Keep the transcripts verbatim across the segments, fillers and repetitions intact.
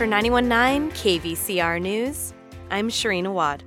For ninety-one point nine K V C R News, I'm Shireen Awad.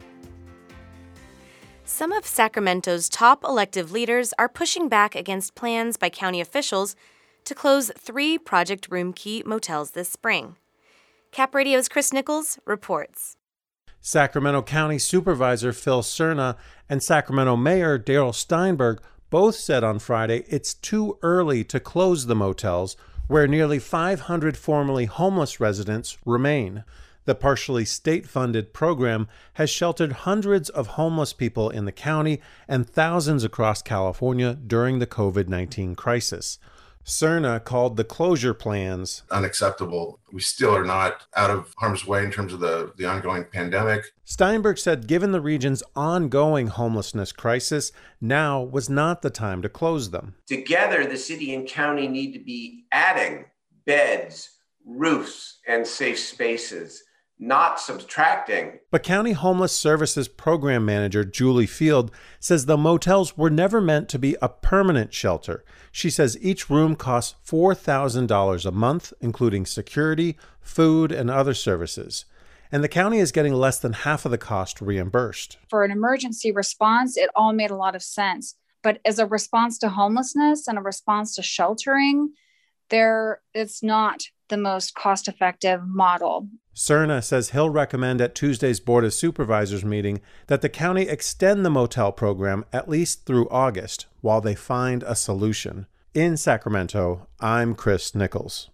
Some of Sacramento's top elective leaders are pushing back against plans by county officials to close three Project Roomkey motels this spring. Cap Radio's Chris Nichols reports. Sacramento County Supervisor Phil Cerna and Sacramento Mayor Darrell Steinberg both said on Friday it's too early to close the motels where nearly five hundred formerly homeless residents remain. The partially state-funded program has sheltered hundreds of homeless people in the county and thousands across California during the covid nineteen crisis. Cerna called the closure plans unacceptable. We still are not out of harm's way in terms of the, the ongoing pandemic. Steinberg said given the region's ongoing homelessness crisis, now was not the time to close them. Together, the city and county need to be adding beds, roofs, and safe spaces, not subtracting. But County Homeless Services Program Manager Julie Field says the motels were never meant to be a permanent shelter. She says each room costs four thousand dollars a month, including security, food, and other services. And the county is getting less than half of the cost reimbursed. For an emergency response, it all made a lot of sense. But as a response to homelessness and a response to sheltering, there it's not the most cost-effective model. Cerna says he'll recommend at Tuesday's Board of Supervisors meeting that the county extend the motel program at least through August while they find a solution. In Sacramento, I'm Chris Nichols.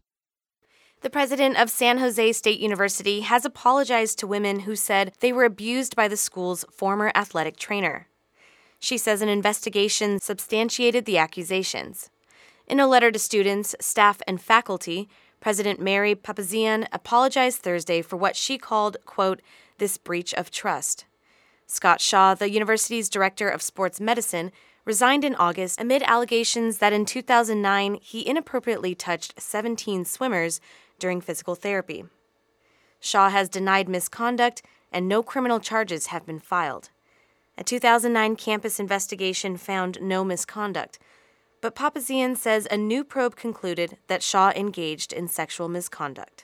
The president of San Jose State University has apologized to women who said they were abused by the school's former athletic trainer. She says an investigation substantiated the accusations. In a letter to students, staff, and faculty, President Mary Papazian apologized Thursday for what she called, quote, this breach of trust. Scott Shaw, the university's director of sports medicine, resigned in August amid allegations that in two thousand nine he inappropriately touched seventeen swimmers during physical therapy. Shaw has denied misconduct and no criminal charges have been filed. A two thousand nine campus investigation found no misconduct, but Papazian says a new probe concluded that Shaw engaged in sexual misconduct.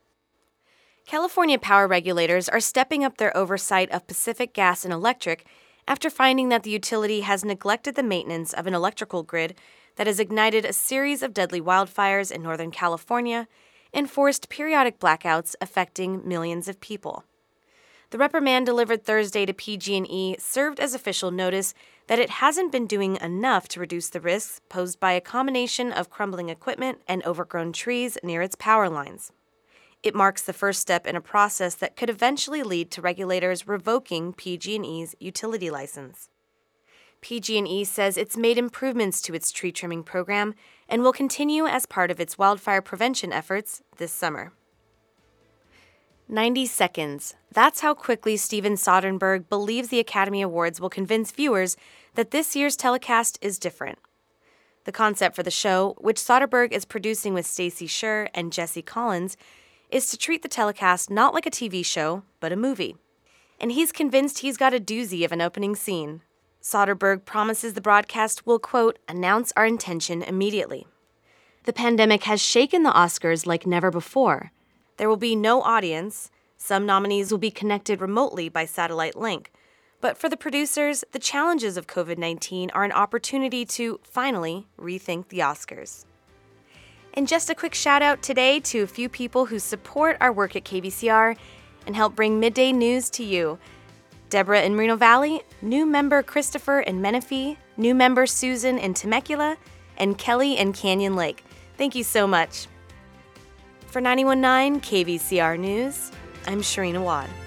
California power regulators are stepping up their oversight of Pacific Gas and Electric after finding that the utility has neglected the maintenance of an electrical grid that has ignited a series of deadly wildfires in Northern California and forced periodic blackouts affecting millions of people. The reprimand delivered Thursday to P G and E served as official notice that it hasn't been doing enough to reduce the risks posed by a combination of crumbling equipment and overgrown trees near its power lines. It marks the first step in a process that could eventually lead to regulators revoking P G and E's utility license. P G and E says it's made improvements to its tree trimming program and will continue as part of its wildfire prevention efforts this summer. ninety seconds. That's how quickly Steven Soderbergh believes the Academy Awards will convince viewers that this year's telecast is different. The concept for the show, which Soderbergh is producing with Stacey Sher and Jesse Collins, is to treat the telecast not like a T V show, but a movie. And he's convinced he's got a doozy of an opening scene. Soderbergh promises the broadcast will, quote, announce our intention immediately. The pandemic has shaken the Oscars like never before. There will be no audience. Some nominees will be connected remotely by satellite link. But for the producers, the challenges of covid nineteen are an opportunity to finally rethink the Oscars. And just a quick shout out today to a few people who support our work at K V C R and help bring midday news to you. Deborah in Moreno Valley, new member Christopher in Menifee, new member Susan in Temecula, and Kelly in Canyon Lake. Thank you so much. For ninety-one point nine K V C R News, I'm Shireen Awad.